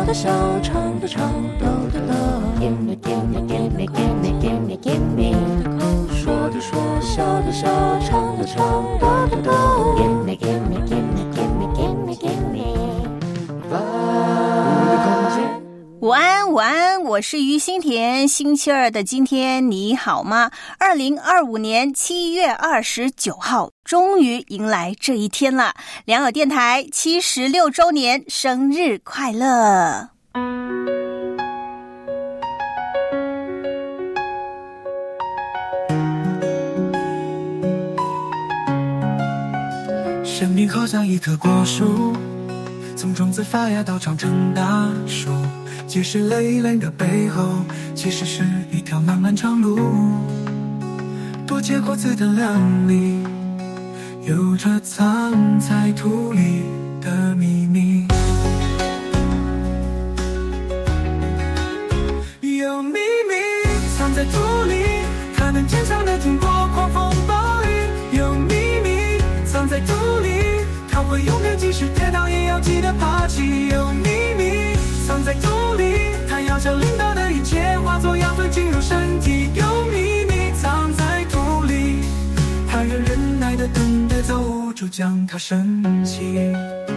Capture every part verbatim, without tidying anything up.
的笑，唱的唱，抖的抖。Gimme gimme gimme gimme gimme gimme。说的说，笑的笑，唱的唱，抖的抖。Gimme gimme gimme gimme gimme gimme。我的空间。 午安，午安，我是于心田。星期二的今天你好吗？二零二五年七月二十九号，终于迎来这一天了。良友电台七十六周年生日快乐！ 生命好像一棵果树，从种子发芽到长成大树，结实累累的背后，其实是一条漫漫长路。多结果子的亮丽，有着藏在土里的秘密。有秘密藏在土里，它能坚强地挺过狂风暴雨。有秘密藏在土里，它会勇敢，即使跌倒也要记得爬起。有秘密藏在土里，它要将领导的一切化作养分进入身体。有秘密藏在土里，它愿忍耐的等待走出，将它升起。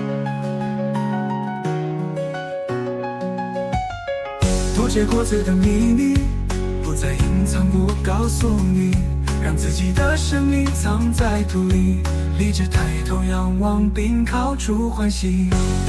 多结果子的秘密，不再隐藏，不告诉你，让自己的生命藏在土里，立志抬头仰望，并靠出欢喜。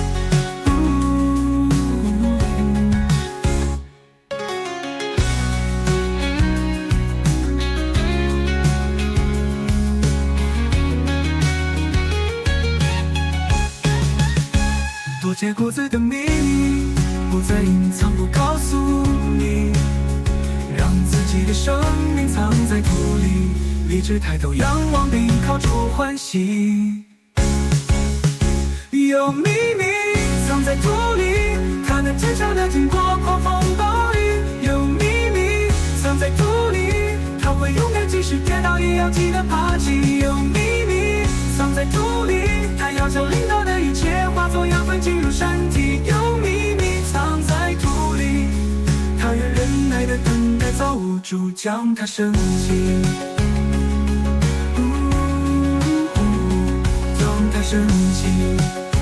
多结果子的秘密，不再隐藏，不告诉你，让自己的生命藏在土里，立志抬头仰望，并靠出欢喜。有秘密藏在土里，它能坚强地挺过狂风暴雨。有秘密藏在土里，它会勇敢，即使跌倒也要记得爬起。有秘密藏在土里，它要将领导的一切化作养分进入身体。有秘密藏在土里，它愿忍耐的等待造物主将它升起。将它升起。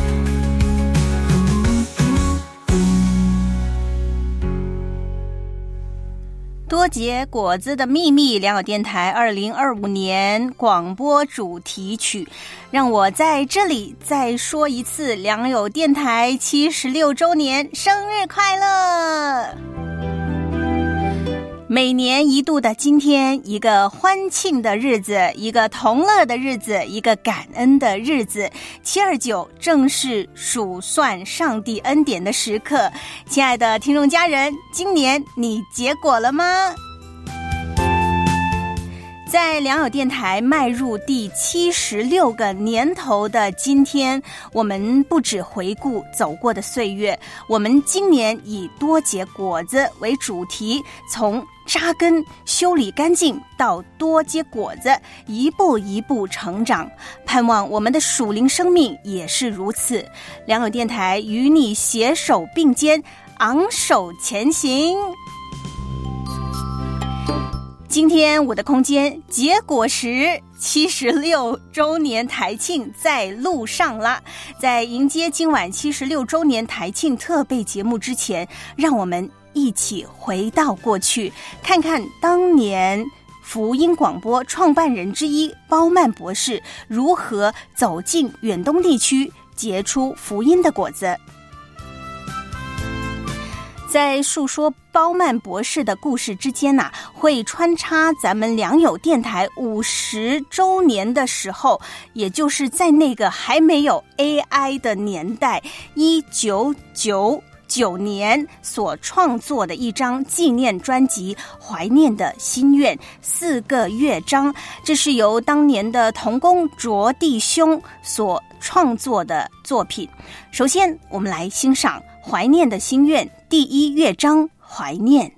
多结果子的秘密，良友电台二零二五年广播主题曲。让我在这里再说一次，良友电台七十六周年生日快乐！每年一度的今天，一个欢庆的日子，一个同乐的日子，一个感恩的日子。七二九正是数算上帝恩典的时刻。亲爱的听众家人，今年你结果了吗？在良友电台迈入第七十六个年头的今天，我们不只回顾走过的岁月，我们今年以多结果子为主题，从扎根修理干净到多结果子，一步一步成长，盼望我们的属灵生命也是如此。良友电台与你携手并肩，昂首前行。今天我的空间结果时七十六周年台庆在路上了。在迎接今晚七十六周年台庆特备节目之前，让我们一起回到过去，看看当年福音广播创办人之一包曼博士如何走进远东地区，结出福音的果子。在述说包曼博士的故事之间啊，会穿插咱们良友电台五十周年的时候，也就是在那个还没有 A I 的年代，一九九九年所创作的一张纪念专辑《怀念的心愿》四个乐章，这是由当年的同工卓弟兄所创作的作品。首先我们来欣赏《怀念的心愿》第一乐章，怀念。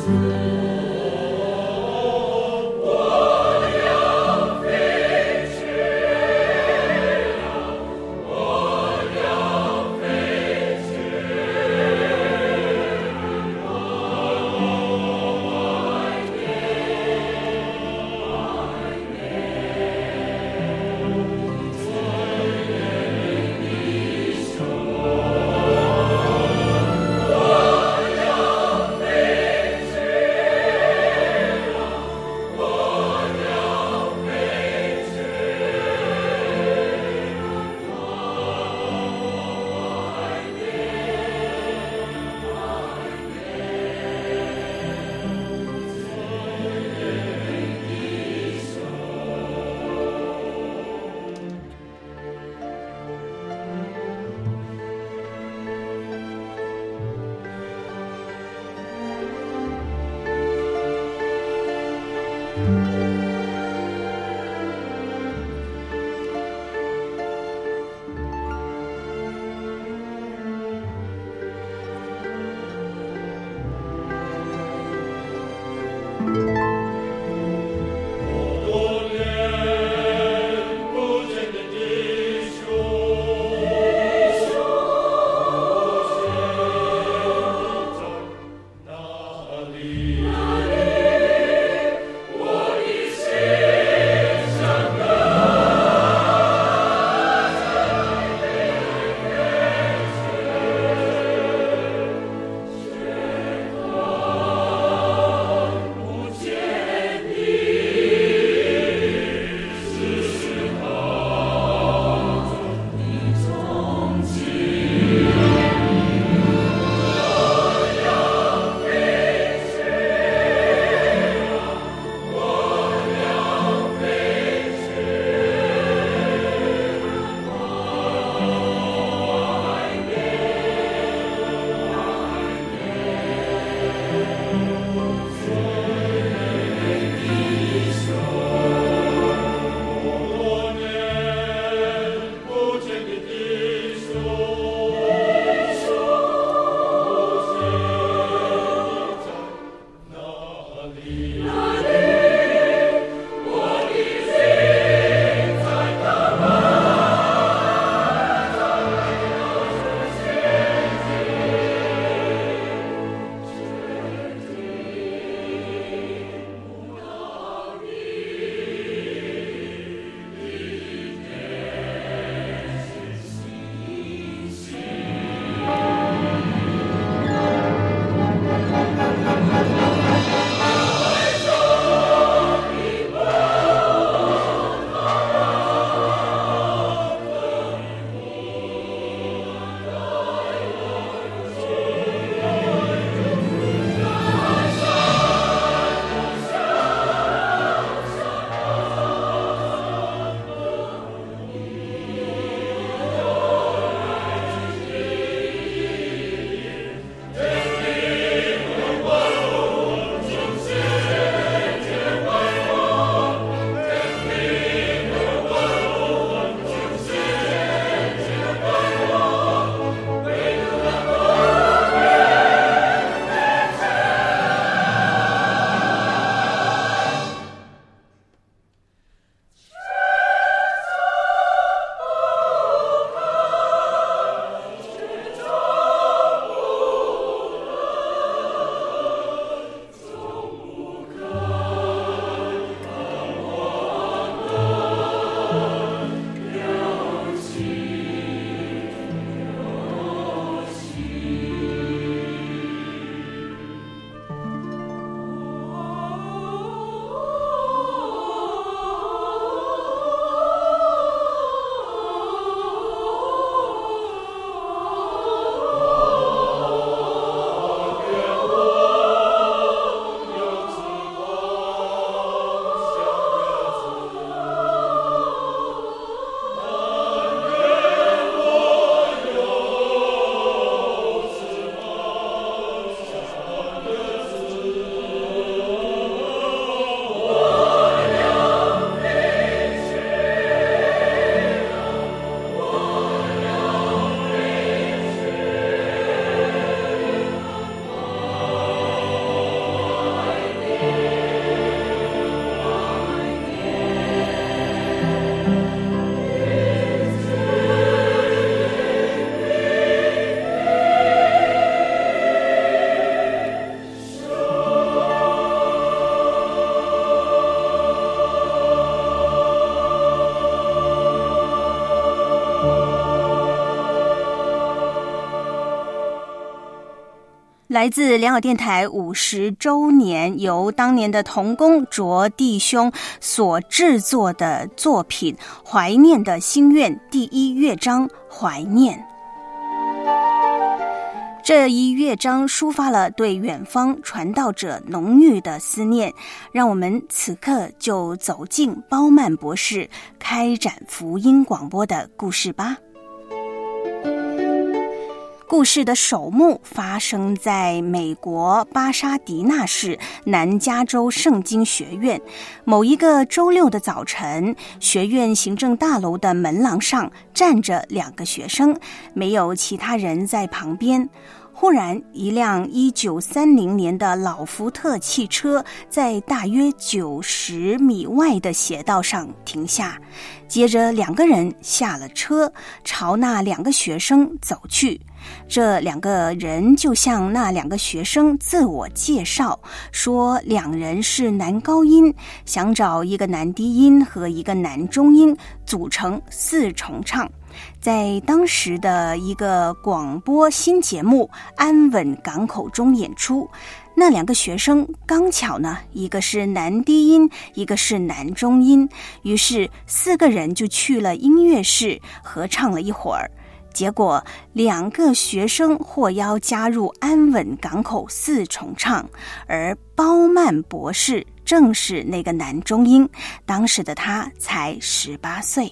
我要飞去。 来自良友电台五十周年，由当年的童工卓弟兄所制作的作品《怀念的心愿》第一乐章《怀念》。这一乐章抒发了对远方传道者浓郁的思念，让我们此刻就走进褒曼博士开展福音广播的故事吧。故事的首幕发生在美国巴沙迪纳市南加州圣经学院。某一个周六的早晨，学院行政大楼的门廊上站着两个学生，没有其他人在旁边。忽然，一辆一九三零年的老福特汽车在大约九十米外的斜道上停下，接着两个人下了车，朝那两个学生走去。这两个人就向那两个学生自我介绍，说两人是男高音，想找一个男低音和一个男中音组成四重唱，在当时的一个广播新节目《安稳港口》中演出。那两个学生刚巧呢，一个是男低音，一个是男中音，于是四个人就去了音乐室合唱了一会儿。结果两个学生获邀加入安稳港口四重唱，而褒曼博士正是那个男中音，当时的他才十八岁。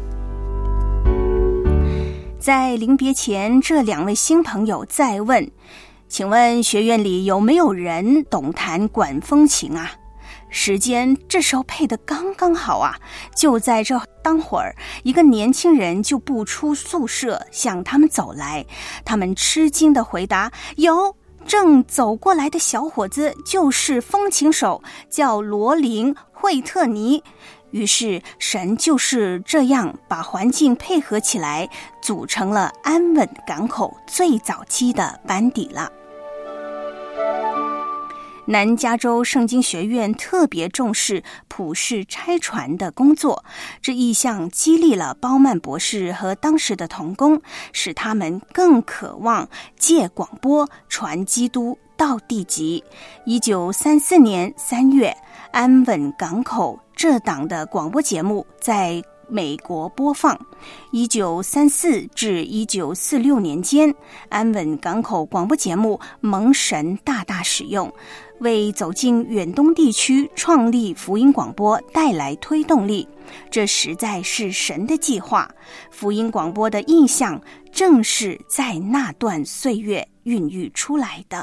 在临别前，这两位新朋友再问，请问学院里有没有人懂弹管风琴啊？时间这时候配得刚刚好啊！就在这当会儿，一个年轻人就步出宿舍向他们走来。他们吃惊地回答：有。正走过来的小伙子就是风琴手，叫罗林·惠特尼。于是神就是这样把环境配合起来，组成了安稳港口最早期的班底了。南加州圣经学院特别重视普世差传的工作，这一项激励了褒曼博士和当时的同工，使他们更渴望借广播传基督到地极。一九三四年三月，安稳港口这档的广播节目在美国播放。一九三四至一九四六年间，安稳港口广播节目蒙神大大使用，为走进远东地区创立福音广播带来推动力。这实在是神的计划，福音广播的意象正是在那段岁月孕育出来的。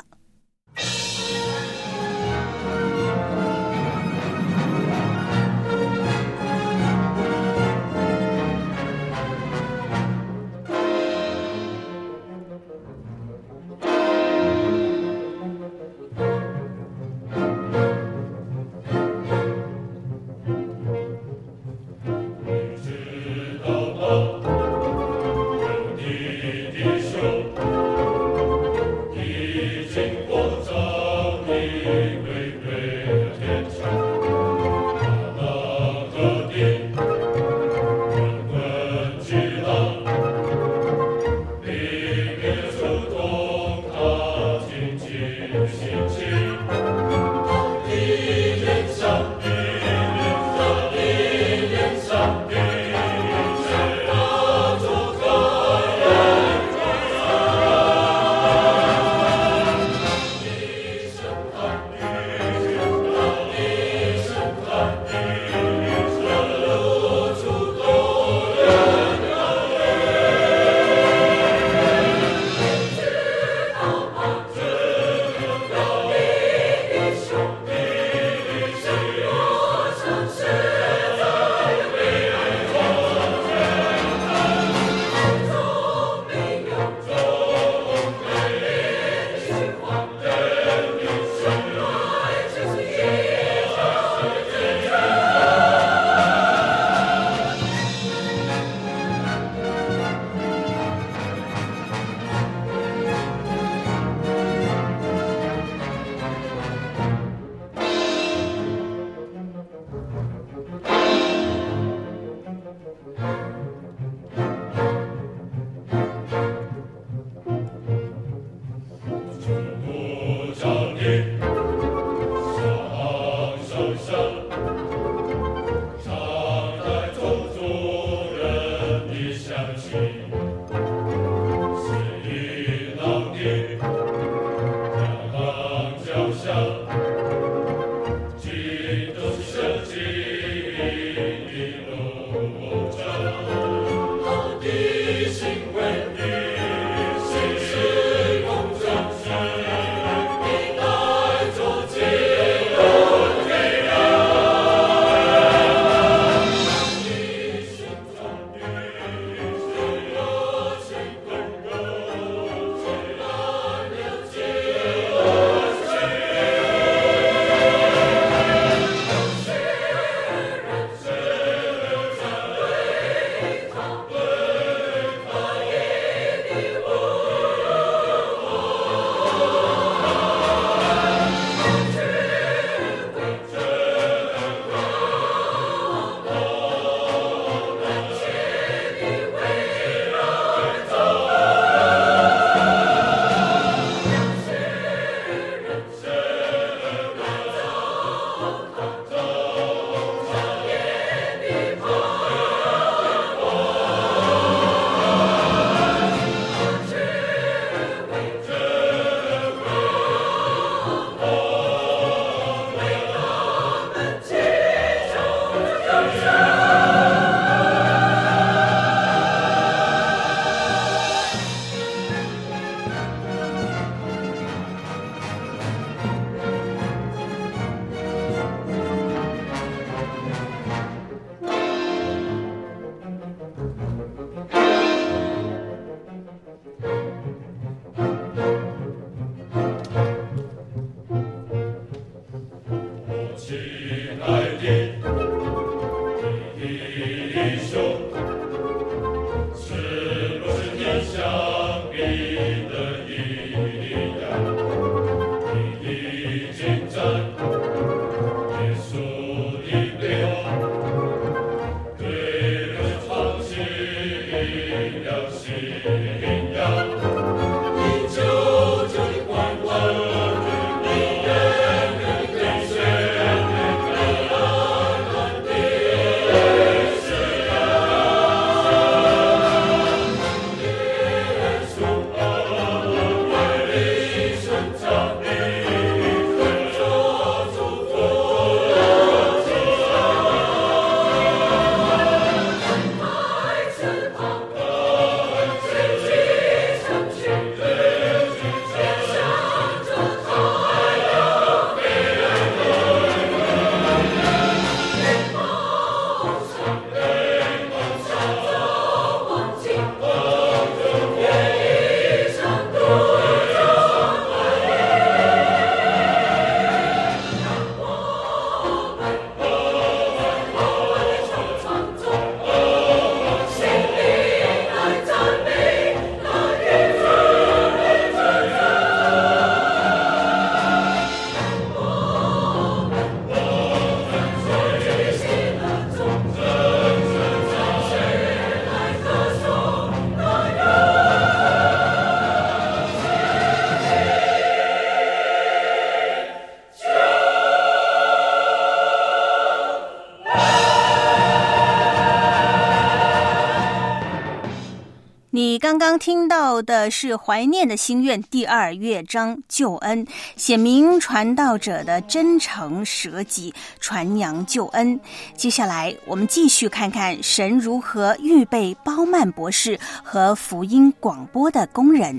刚刚听到的是《怀念的心愿》第二乐章救恩，显明传道者的真诚舍己，传扬救恩。接下来我们继续看看神如何预备褒曼博士和福音广播的工人。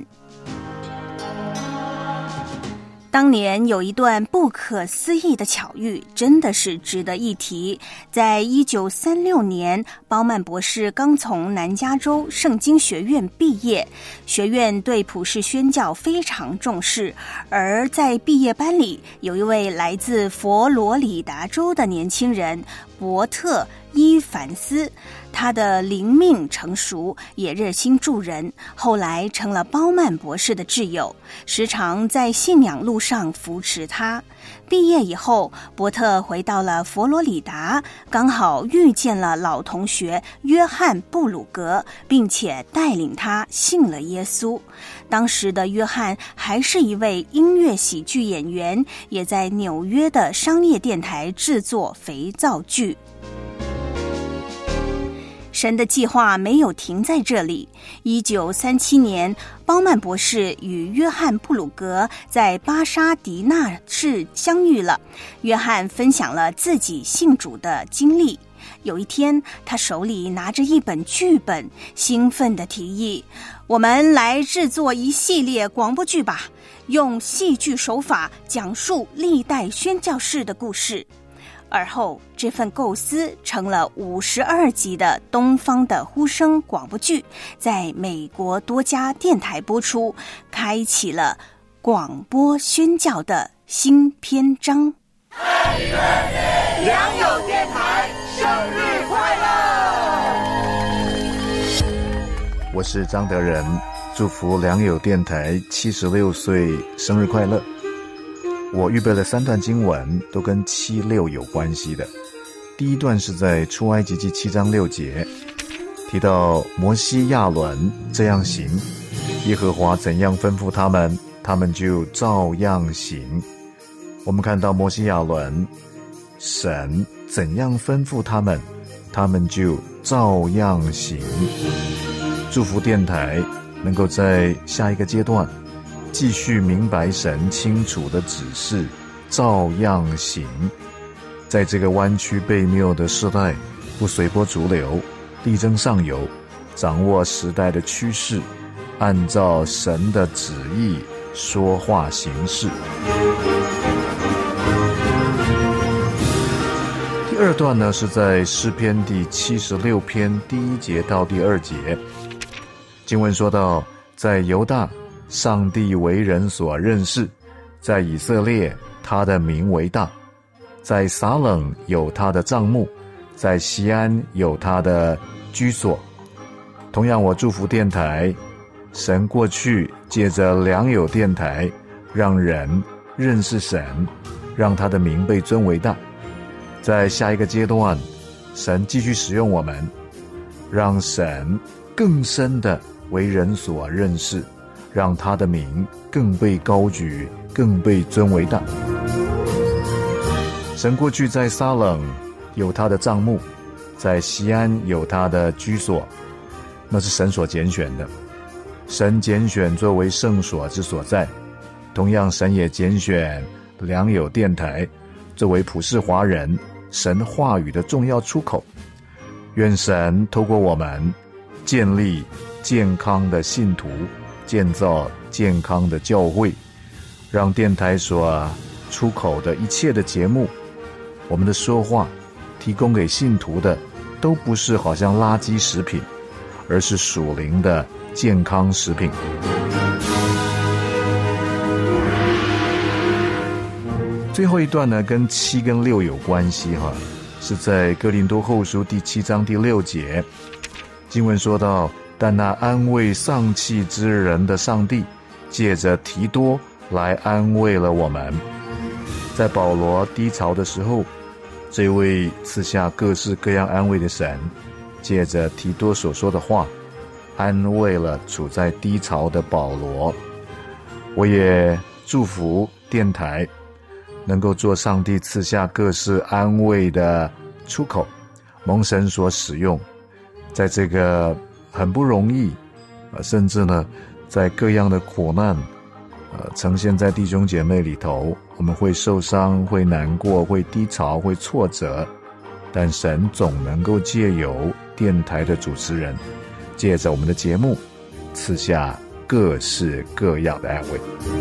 当年有一段不可思议的巧遇，真的是值得一提。在一九三六年，褒曼博士刚从南加州圣经学院毕业，学院对普世宣教非常重视，而在毕业班里有一位来自佛罗里达州的年轻人伯特伊凡斯，他的灵命成熟，也热心助人，后来成了褒曼博士的挚友，时常在信仰路上扶持他。毕业以后，伯特回到了佛罗里达，刚好遇见了老同学约翰布鲁格，并且带领他信了耶稣。当时的约翰还是一位音乐喜剧演员，也在纽约的商业电台制作肥皂剧。神的计划没有停在这里。一九三七年，褒曼博士与约翰布鲁格在巴沙迪纳市相遇了。约翰分享了自己信主的经历。有一天，他手里拿着一本剧本，兴奋地提议：我们来制作一系列广播剧吧，用戏剧手法讲述历代宣教士的故事。而后，这份构思成了五十二集的《东方的呼声》广播剧，在美国多家电台播出，开启了广播宣教的新篇章。 良友电台生日快乐！ 我是张德仁，祝福良友电台七十六岁生日快乐。我预备了三段经文，都跟七六有关系的。第一段是在出埃及记七章六节，提到摩西亚伦这样行，耶和华怎样吩咐他们，他们就照样行。我们看到摩西亚伦，神怎样吩咐他们，他们就照样行。祝福电台能够在下一个阶段继续明白神清楚的指示，照样行。在这个弯曲悖谬的时代，不随波逐流，力争上游，掌握时代的趋势，按照神的旨意说话行事。第二段呢，是在诗篇第七十六篇第一节到第二节。经文说到，在犹大上帝为人所认识，在以色列他的名为大，在撒冷有他的帐幕，在西安有他的居所。同样，我祝福电台，神过去借着良友电台让人认识神，让他的名被尊为大。在下一个阶段，神继续使用我们，让神更深的为人所认识，让他的名更被高举，更被尊为大。神过去在撒冷有他的帐幕，在西安有他的居所，那是神所拣选的。神拣选作为圣所之所在，同样神也拣选良友电台作为普世华人神话语的重要出口。愿神透过我们建立健康的信徒，建造健康的教会，让电台所出口的一切的节目，我们的说话提供给信徒的都不是好像垃圾食品，而是属灵的健康食品。最后一段呢，跟七跟六有关系哈，是在哥林多后书第七章第六节。经文说到，但那安慰丧气之人的上帝，借着提多来安慰了我们。在保罗低潮的时候，这位赐下各式各样安慰的神，借着提多所说的话，安慰了处在低潮的保罗。我也祝福电台能够做上帝赐下各式安慰的出口，蒙神所使用，在这个很不容易呃，甚至呢，在各样的苦难，呃，呈现在弟兄姐妹里头，我们会受伤，会难过，会低潮，会挫折，但神总能够借由电台的主持人，借着我们的节目，赐下各式各样的安慰。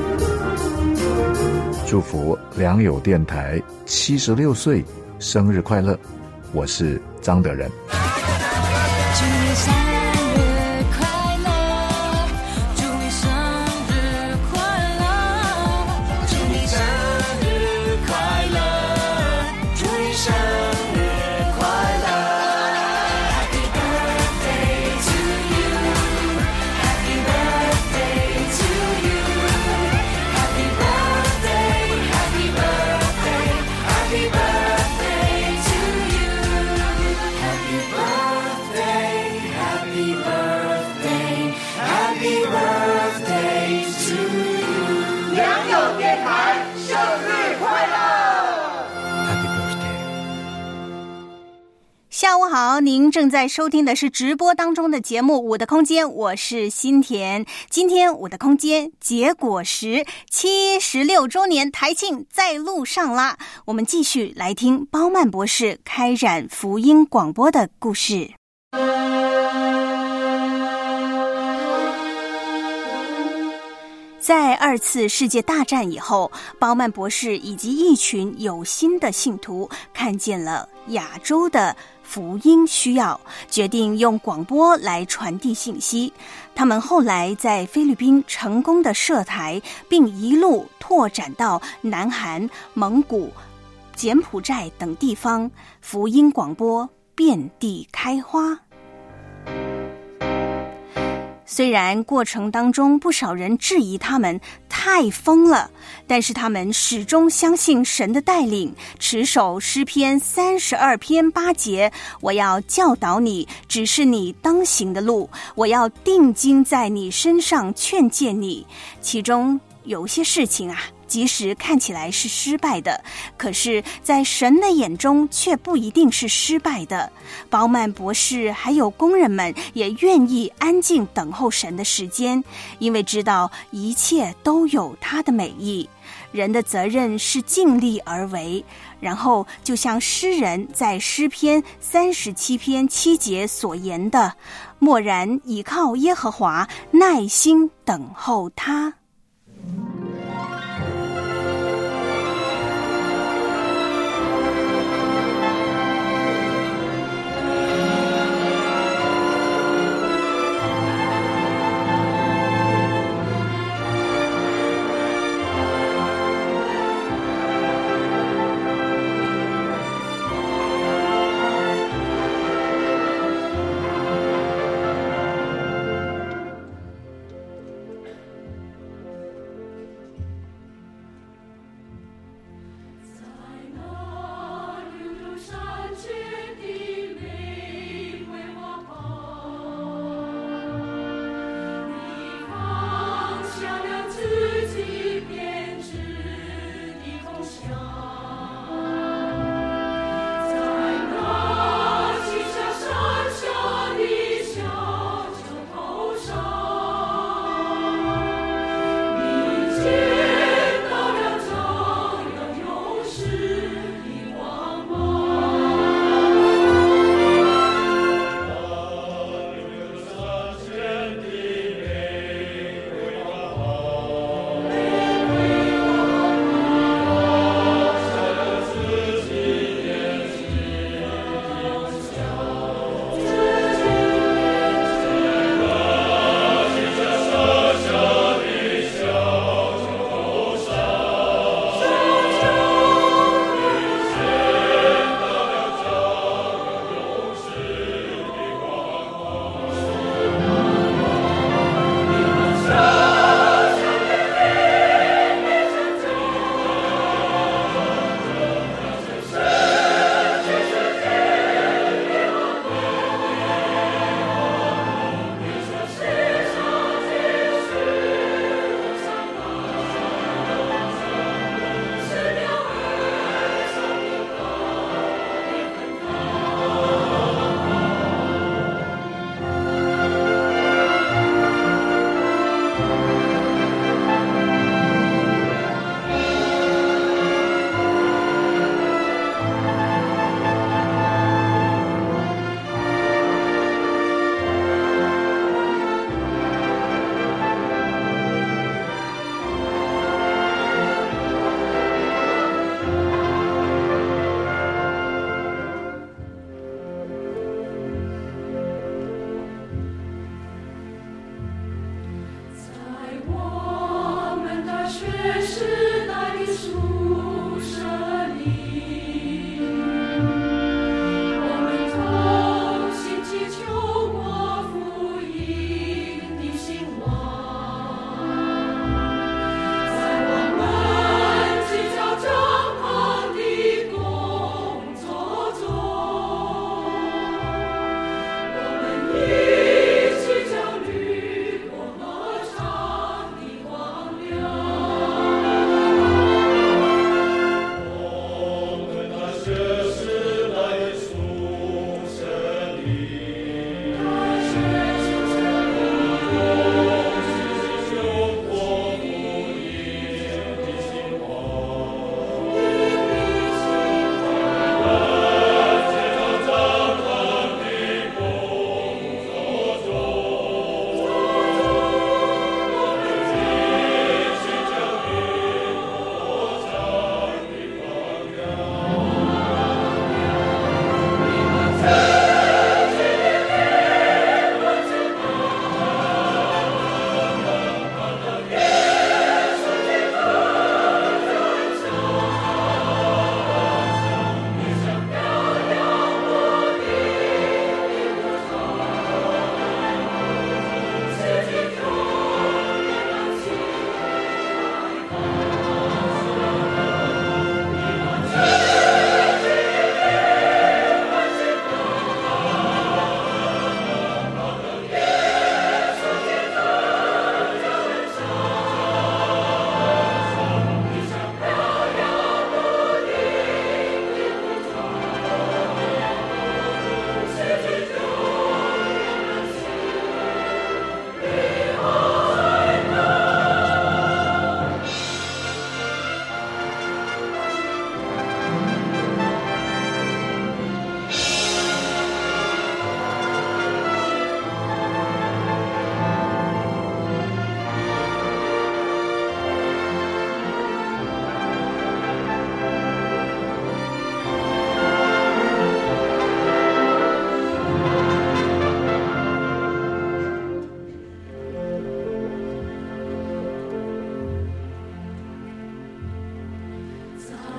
祝福良友电台七十六岁生日快乐！我是张德仁。 祝你生日快乐，祝你生日快乐，祝你生日快乐，祝你生日快乐。Happy birthday to you, Happy birthday to you, Happy birthday, Happy birthday, Happy birthday to you, Happy birthday, Happy birthday, Happy birthday to you。 良友电台生日快乐 Happy birthday！ 下午好，您正在收听的是直播当中的节目《我的空间》，我是新田。今天《我的空间》结果时七十六周年台庆在路上啦，我们继续来听包曼博士开展福音广播的故事。在二次世界大战以后，包曼博士以及一群有心的信徒看见了亚洲的福音需要，决定用广播来传递信息。他们后来在菲律宾成功的设台，并一路拓展到南韩、蒙古、柬埔寨等地方，福音广播遍地开花。虽然过程当中不少人质疑他们太疯了，但是他们始终相信神的带领，持守诗篇三十二篇八节，我要教导你，指示你当行的路，我要定睛在你身上劝诫你。其中有些事情啊，即使看起来是失败的，可是在神的眼中却不一定是失败的。包曼博士还有工人们也愿意安静等候神的时间，因为知道一切都有他的美意。人的责任是尽力而为，然后就像诗人在诗篇三十七篇七节所言的，默然倚靠耶和华，耐心等候他。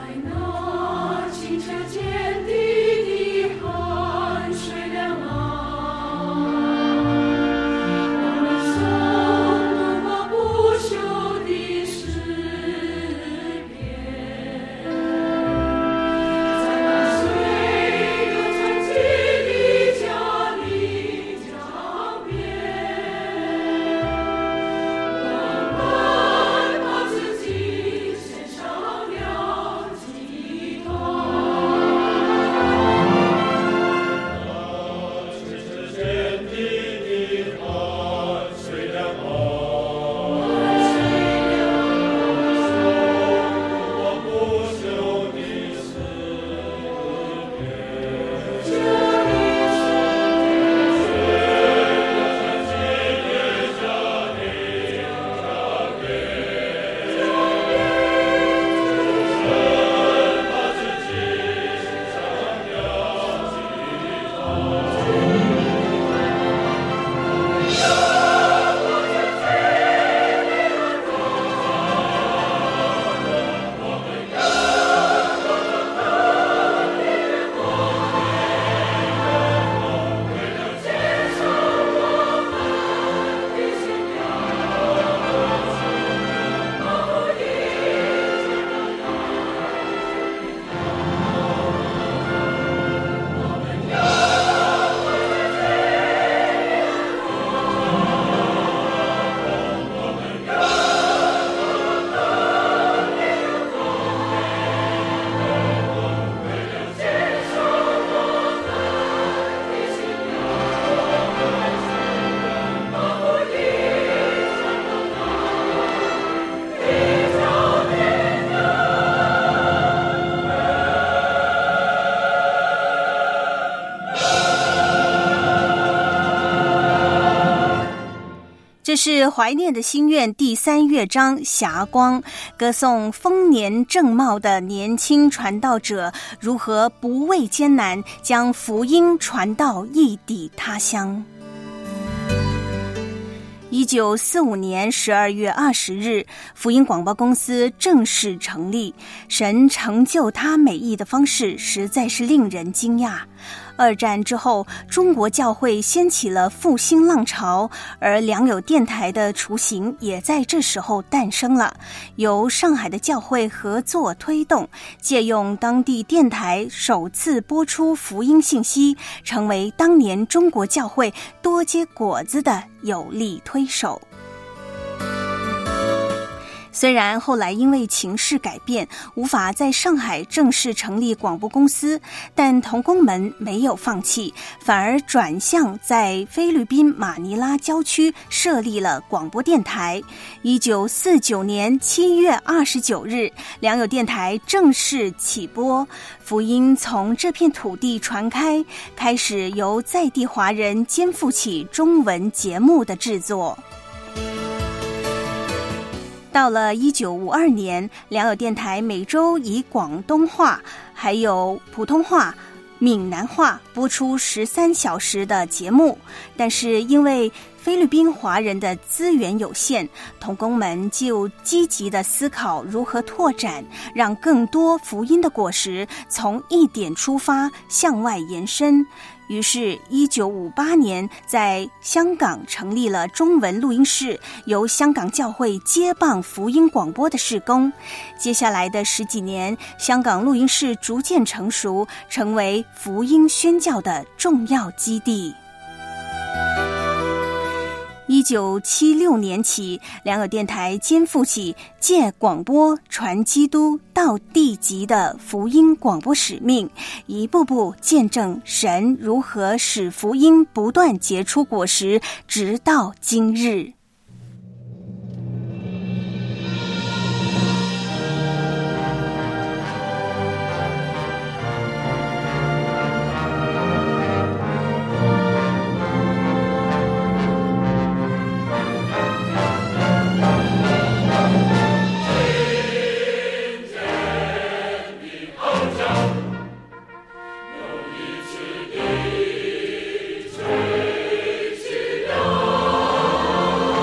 这是怀念的心愿第三乐章霞光，歌颂丰年正茂的年轻传道者如何不畏艰难，将福音传到异地他乡。一九四五年十二月二十日，福音广播公司正式成立。神成就他美意的方式实在是令人惊讶。二战之后，中国教会掀起了复兴浪潮，而良友电台的雏形也在这时候诞生了。由上海的教会合作推动，借用当地电台首次播出福音信息，成为当年中国教会多结果子的有力推手。虽然后来因为情势改变，无法在上海正式成立广播公司，但同工们没有放弃，反而转向在菲律宾马尼拉郊区设立了广播电台。一九四九年七月二十九日，良友电台正式起播，福音从这片土地传开，开始由在地华人肩负起中文节目的制作。到了一九五二年，良友电台每周以广东话还有普通话、闽南话播出十三小时的节目，但是因为菲律宾华人的资源有限，同工们就积极地思考如何拓展，让更多福音的果实从一点出发向外延伸。于是一九五八年在香港成立了中文录音室，由香港教会接棒福音广播的事工。接下来的十几年，香港录音室逐渐成熟，成为福音宣教的重要基地。一九七六年起，良友电台肩负起借广播传基督到地极的福音广播使命，一步步见证神如何使福音不断结出果实，直到今日。 有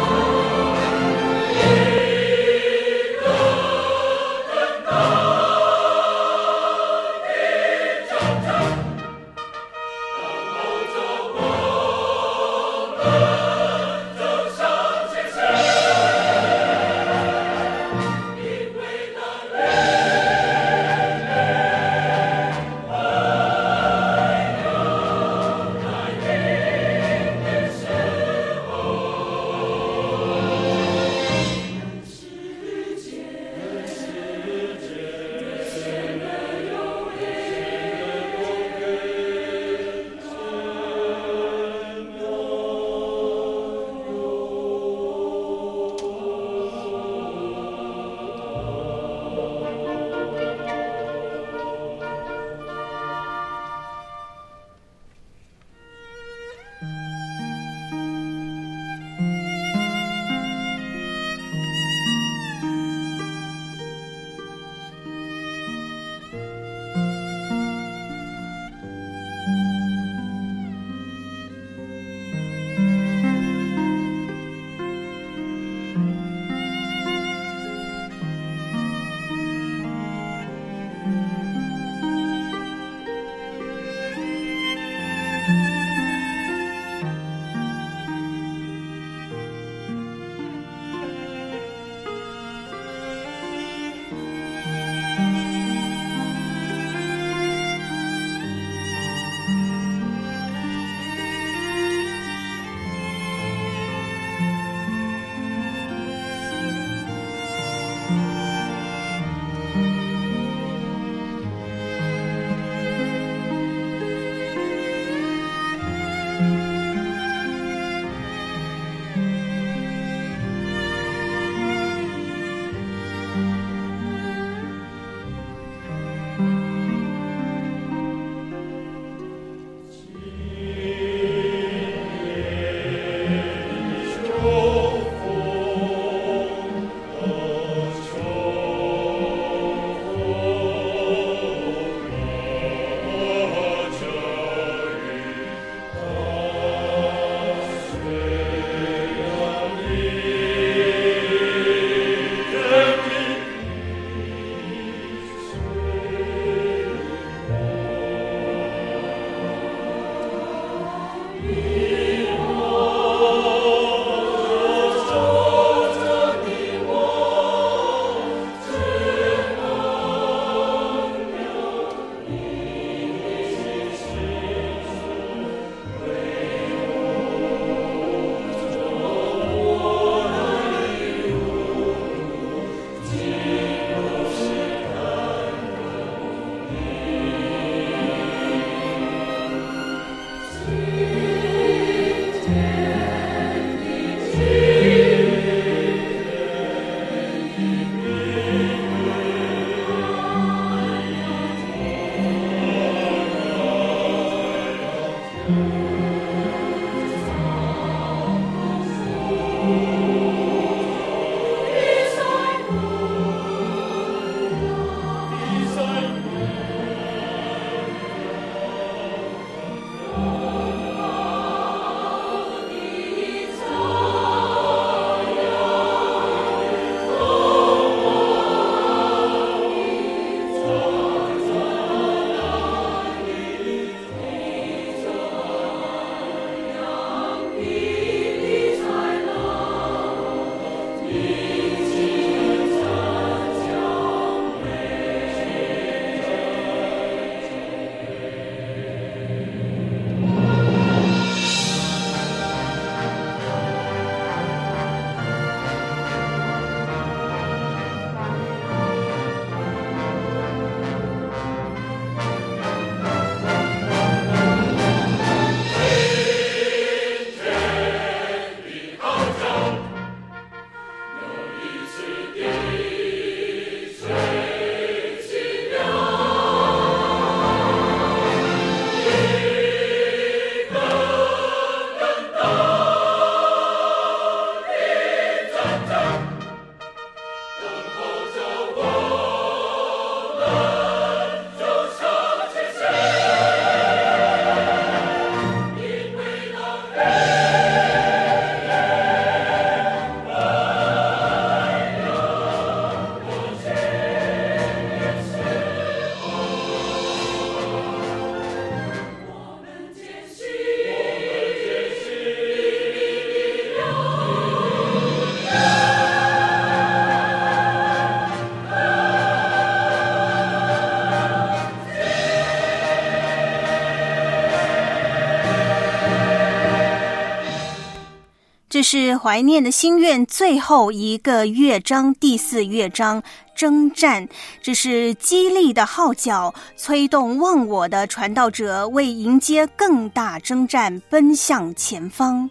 是怀念的心愿最后一个乐章，第四乐章征战。这是激励的号角，催动忘我的传道者为迎接更大征战奔向前方。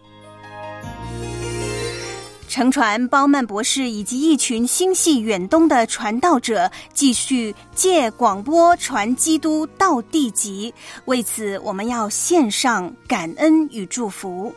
乘船包曼博士以及一群心系远东的传道者继续借广播传基督到地极，为此我们要献上感恩与祝福。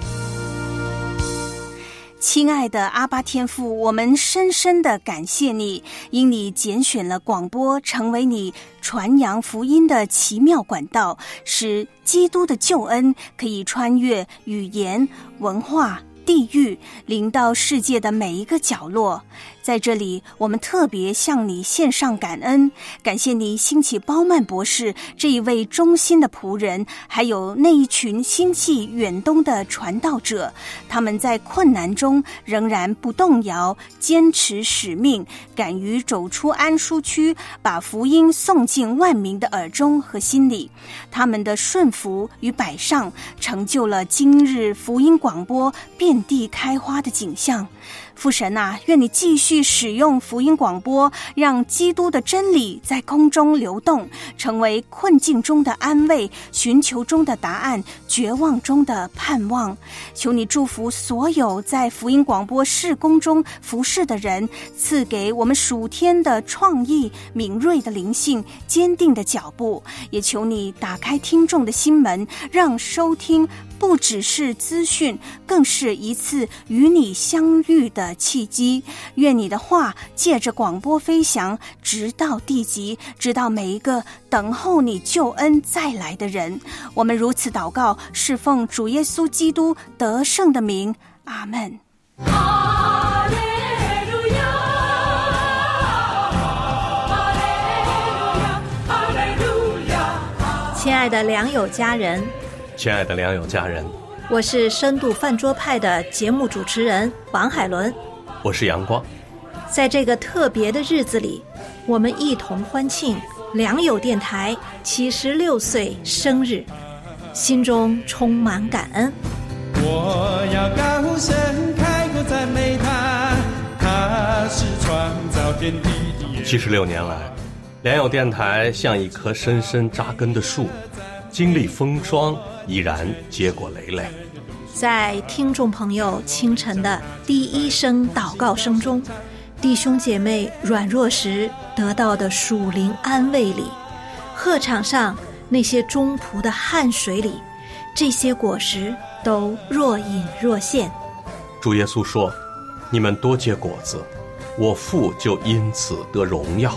亲爱的阿爸天父，我们深深的感谢你，因你拣选了广播成为你传扬福音的奇妙管道，使基督的救恩可以穿越语言、文化、地域，临到世界的每一个角落。在这里，我们特别向你献上感恩，感谢你兴起包曼博士这一位忠心的仆人，还有那一群心系远东的传道者，他们在困难中仍然不动摇，坚持使命，敢于走出安舒区，把福音送进万民的耳中和心里。他们的顺服与摆上，成就了今日福音广播遍地开花的景象。父神啊，愿你继续使用福音广播，让基督的真理在空中流动，成为困境中的安慰，寻求中的答案，绝望中的盼望。求你祝福所有在福音广播事工中服侍的人，赐给我们属天的创意、敏锐的灵性、坚定的脚步。也求你打开听众的心门，让收听不只是资讯，更是一次与你相遇的契机。愿你的话借着广播飞翔，直到地极，直到每一个等候你救恩再来的人。我们如此祷告，是奉主耶稣基督得胜的名，阿们。 亲爱的良友家人， 亲爱的良友家人， 我是深度饭桌派的节目主持人王海伦， 我是阳光。 在这个特别的日子里，我们一同欢庆良友电台七十六岁生日，心中充满感恩。 我要高声开口赞美他，他是创造天地的。 七十六年来，良友电台像一棵深深扎根的树，经历风霜，依然结果累累。 在听众朋友清晨的第一声祷告声中，弟兄姐妹软弱时得到的属灵安慰里，禾场上那些忠仆的汗水里，这些果实都若隐若现。 主耶稣说，你们多结果子，我父就因此得荣耀。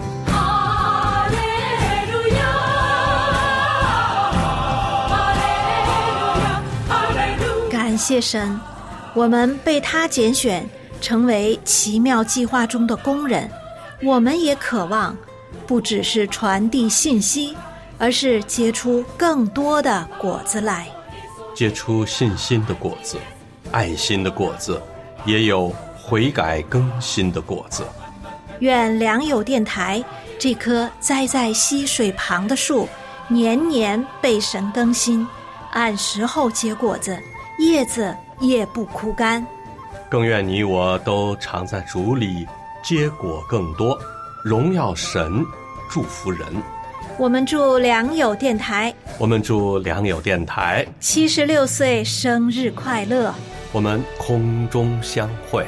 感谢神，我们被他拣选成为奇妙计划中的工人。我们也渴望不只是传递信息，而是结出更多的果子来。 结出信心的果子，爱心的果子，也有悔改更新的果子。 愿良友电台这棵栽在溪水旁的树，年年被神更新，按时候结果子，叶子也不枯干。 更愿你我都常在主里结果更多，荣耀神，祝福人。 我们祝良友电台， 我们祝良友电台七十六岁生日快乐。 我们空中相会。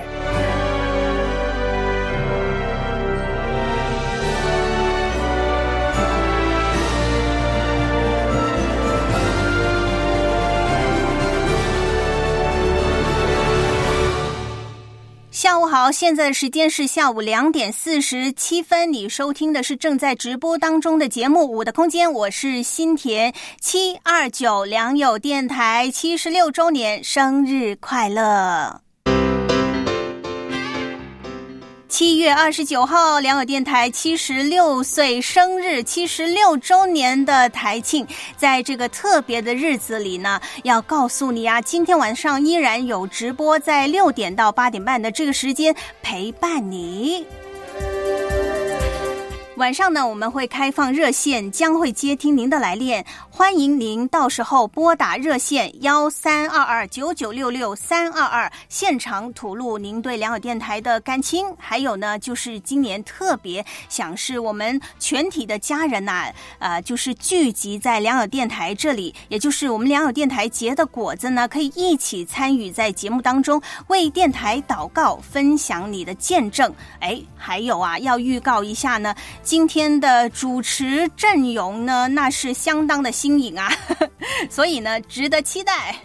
下午好，现在的时间是下午两点四十七分。你收听的是正在直播当中的节目《我的空间》，我是新田。七二九良友电台七十六周年生日快乐！七月二十九号，良友电台七十六岁生日，七十六周年的台庆。在这个特别的日子里呢，要告诉你啊，今天晚上依然有直播，在六点到八点半的这个时间陪伴你。 晚上呢，我们会开放热线，将会接听您的来电，欢迎您到时候拨打热线幺三二二九九六六三二二，现场吐露您对良友电台的感情，还有呢，就是今年特别想是我们全体的家人呐、啊，呃，就是聚集在良友电台这里，也就是我们良友电台结的果子呢，可以一起参与在节目当中，为电台祷告，分享你的见证。哎，还有啊，要预告一下呢。今天的主持阵容呢，那是相当的新颖啊，所以呢，值得期待。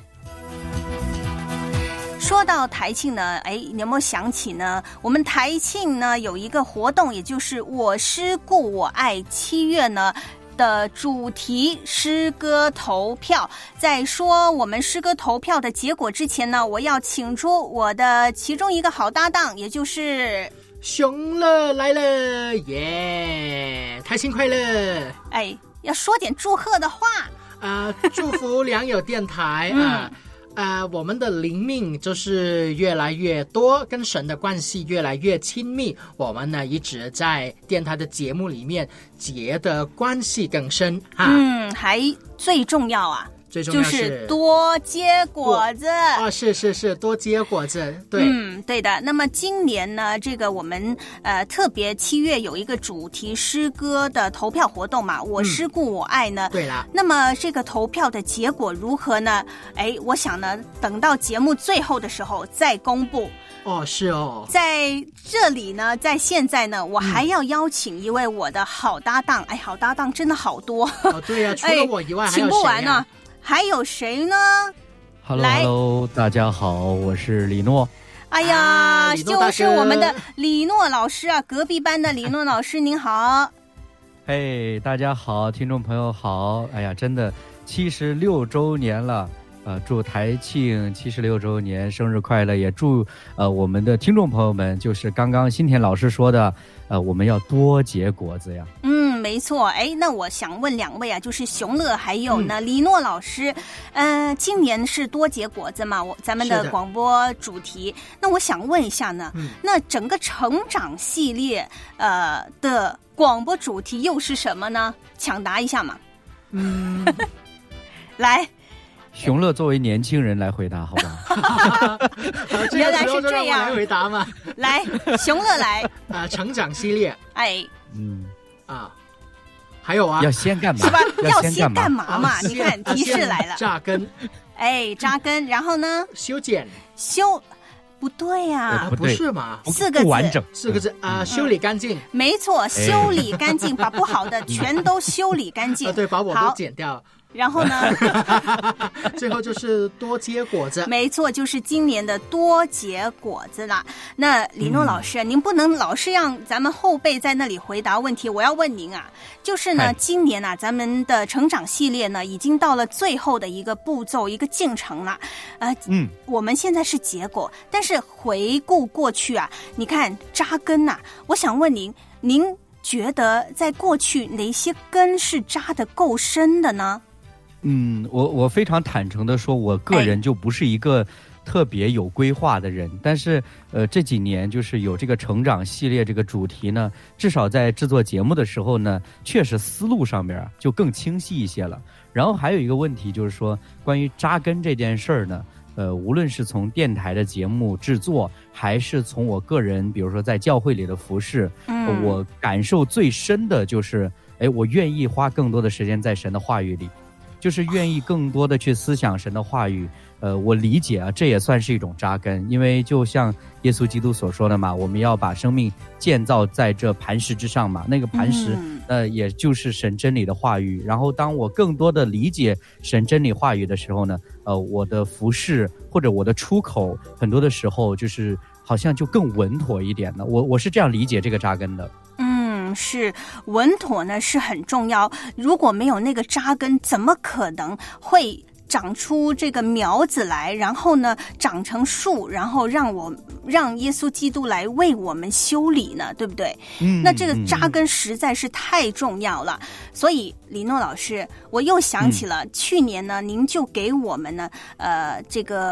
说到台庆呢，哎，你有没有想起呢？我们台庆呢有一个活动，也就是我诗故我爱，七月呢的主题诗歌投票。在说我们诗歌投票的结果之前呢，我要请出我的其中一个好搭档，也就是熊乐来了，耶！台庆快乐！ 哎，要说点祝贺的话啊、呃！祝福良友电台啊！呃，我们的灵命就是越来越多，跟神的关系越来越亲密。我们呢一直在电台的节目里面结的关系更深啊。 嗯，还最重要啊。 最重要是, 就是多结果子哦，是是是，多结果子，对， 嗯，对的。那么今年呢，这个我们呃特别七月有一个主题诗歌的投票活动嘛，我诗故我爱呢、 嗯，对啦。 那么这个投票的结果如何呢？哎，我想呢，等到节目最后的时候再公布。 哦，是哦， 在这里呢，在现在呢，我还要邀请一位我的好搭档。嗯、哎，好搭档真的好多。 哦，对呀、啊，除了我以外、哎、还有谁、啊？ 请不完呢。还有谁呢 ？Hello Hello， 大家好，我是李诺。 哎呀， 啊、 就是我们的李诺老师啊，隔壁班的李诺老师，您好。 嘿，大家好，听众朋友好。哎呀，真的七十六周年了。呃，祝台庆七十六周年生日快乐！也祝呃我们的听众朋友们，就是刚刚新田老师说的，呃，我们要多结果子呀。 嗯，没错。哎，那我想问两位啊，就是熊乐还有呢、嗯、李诺老师，呃，今年是多结果子嘛？我咱们的广播主题。那我想问一下呢，嗯、那整个成长系列呃的广播主题又是什么呢？抢答一下嘛。 嗯， 来。 熊乐作为年轻人来回答，好吧？ 原来是这样， 来回答嘛。 来，熊乐来啊、呃，成长系列， 哎， 嗯啊，还有啊， 要先干嘛？ 是吧？ 要先干嘛嘛？ 啊、 你看提示来了， 扎根， 哎，扎根，然后呢？ 修剪， 修。不对呀、啊啊，不是嘛？ 四个字， 不完整， 四个字啊、呃，修理干净。 没错，修理干净，把不好的全都修理干净。 啊，对，把我都剪掉。 然后呢？ 最后就是多结果子。 没错，就是今年的多结果子啦。那李诺老师、嗯，您不能老是让咱们后辈在那里回答问题。我要问您啊，就是呢，今年啊，咱们的成长系列呢，已经到了最后的一个步骤、一个进程了。呃， 嗯， 我们现在是结果，但是回顾过去啊，你看扎根呐、啊，我想问您，您觉得在过去哪些根是扎得够深的呢？ 嗯，我我非常坦诚的说，我个人就不是一个特别有规划的人，哎、但是呃这几年就是有这个成长系列这个主题呢，至少在制作节目的时候呢，确实思路上面就更清晰一些了。然后还有一个问题就是说，关于扎根这件事儿呢，呃，无论是从电台的节目制作，还是从我个人，比如说在教会里的服事，嗯，我感受最深的就是，哎，我愿意花更多的时间在神的话语里。就是愿意更多的去思想神的话语，呃，我理解啊，这也算是一种扎根，因为就像耶稣基督所说的嘛，我们要把生命建造在这磐石之上嘛，那个磐石，嗯、呃，也就是神真理的话语。然后，当我更多的理解神真理话语的时候呢，呃，我的服事或者我的出口，很多的时候就是好像就更稳妥一点了。我我是这样理解这个扎根的。 是稳妥呢是很重要，如果没有那个扎根，怎么可能会长出这个苗子来，然后呢长成树，然后让我让耶稣基督来为我们修理呢，对不对？嗯，那这个扎根实在是太重要了。嗯、所以李诺老师，我又想起了、嗯、去年呢，您就给我们呢，呃，这个。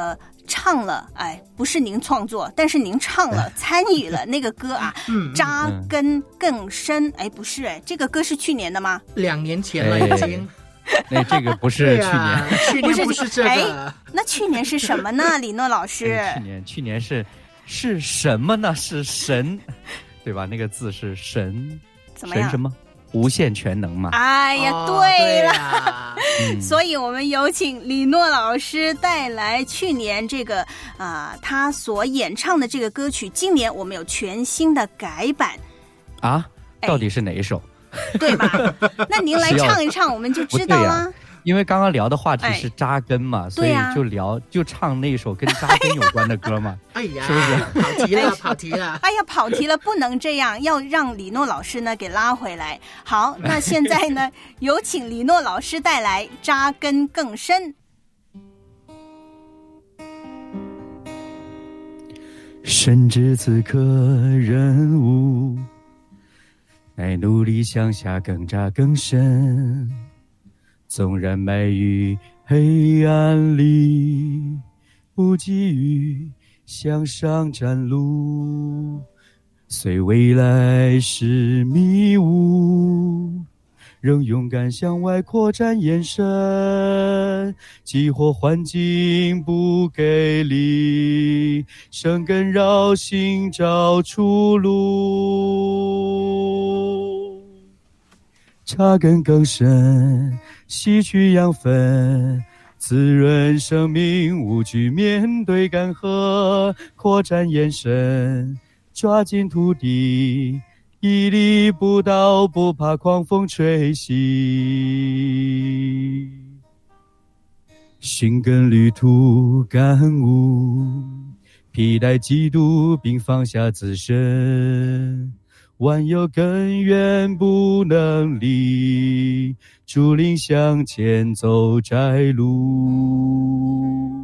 唱了，哎，不是您创作，但是您唱了，参与了那个歌啊， 嗯， 扎根更深。哎，不是，哎，这个歌是去年的吗？ 两年前了已经。 那这个不是去年， 啊、去年不是这个、 哎。那去年是什么呢？李诺老师， 哎、去年去年是是什么呢？是神，对吧？那个字是神， 怎么样？ 神什么？无限全能嘛。 哎呀， 哦、 对了， 对嗯、所以我们有请李诺老师带来去年这个啊、呃、他所演唱的这个歌曲，今年我们有全新的改版啊，到底是哪一首？ 对吧？那您来唱一唱，我们就知道了、啊。 因为刚刚聊的话题是扎根嘛， 哎、 所以就聊就唱那首跟扎根有关的歌嘛。 哎呀， 是不是？ 跑题了，跑题了。 哎呀，跑题了，不能这样，要让李诺老师呢给拉回来。好，那现在呢，有请李诺老师带来《扎根更深》。 深知此刻人物。乃努力向下更扎更深，纵然埋于黑暗里，不急于向上展露。虽未来是迷雾，仍勇敢向外扩展延伸，激活环境不给力，生根绕心找出路。扎根更深，吸取养分，滋润生命，无惧面对干涸，扩展延伸，抓紧土地，屹立不倒，不怕狂风吹袭。寻根旅途感悟，披戴基督并放下自身，万有根源不能离，竹林向前走窄路。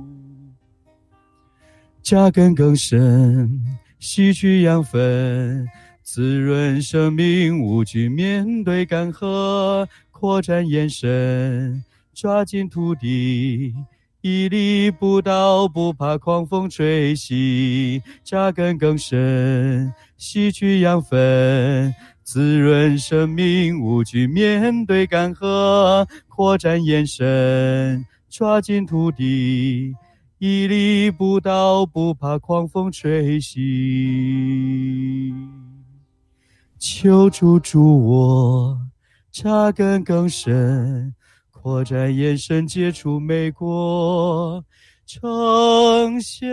扎根更深，吸取养分，滋润生命，无惧面对干涸，扩展延伸，抓紧土地，屹立不倒，不怕狂风吹袭。扎根更深，吸取养分，滋润生命，无惧面对干涸，扩展延伸，抓紧土地，屹立不倒，不怕狂风吹袭。求主助我扎根更深，扩展延伸，结出美果呈现。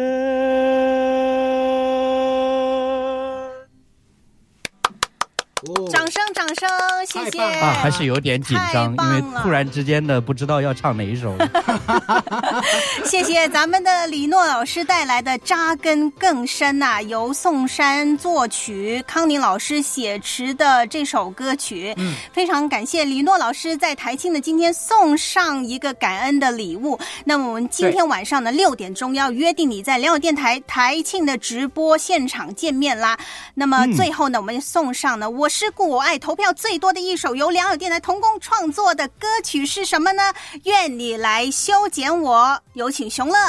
掌声掌声，谢谢啊，还是有点紧张，因为突然之间的不知道要唱哪一首。 谢谢咱们的李诺老师带来的《扎根更深》呐、啊，由宋珊作曲，康宁老师写词的这首歌曲。嗯，非常感谢李诺老师在台庆的今天送上一个感恩的礼物。那么我们今天晚上呢六点钟要约定你在良友电台台庆的直播现场见面啦。那么最后呢，嗯、我们送上呢我是故我爱投票最多的一首由良友电台同工创作的歌曲是什么呢？愿你来修剪我，有请熊乐。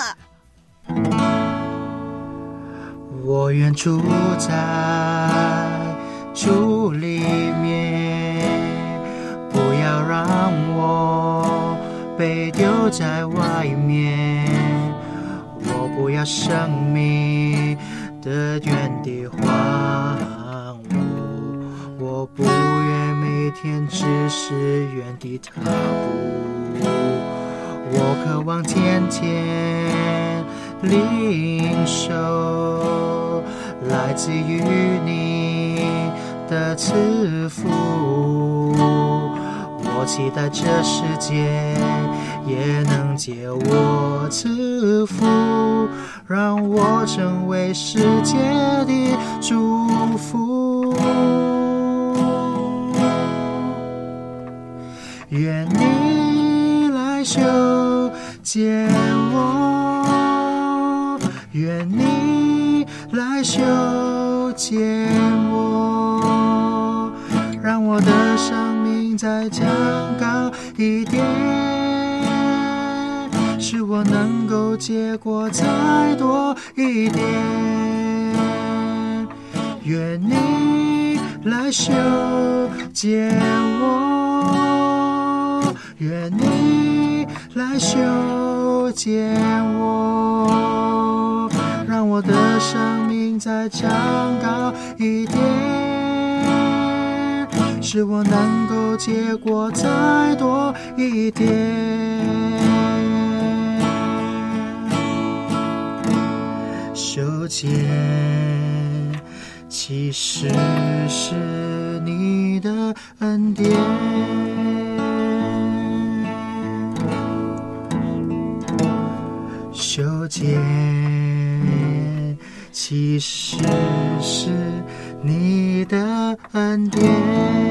我愿住在主里面，不要让我被丢在外面。我不要生命的原地荒芜，我不愿每天只是原地踏步。我渴望天天领受来自于你的赐福，我期待这世界也能借我赐福，让我成为世界的祝福。愿你来修剪我，愿你来修剪我，让我的生命再长高一点， 使我能够结果再多一点。愿你来修剪我，愿你来修剪我，让我的生命再长高一点，使我能够结果再多一点。修剪其实是你的恩典，修剪其实是你的恩典。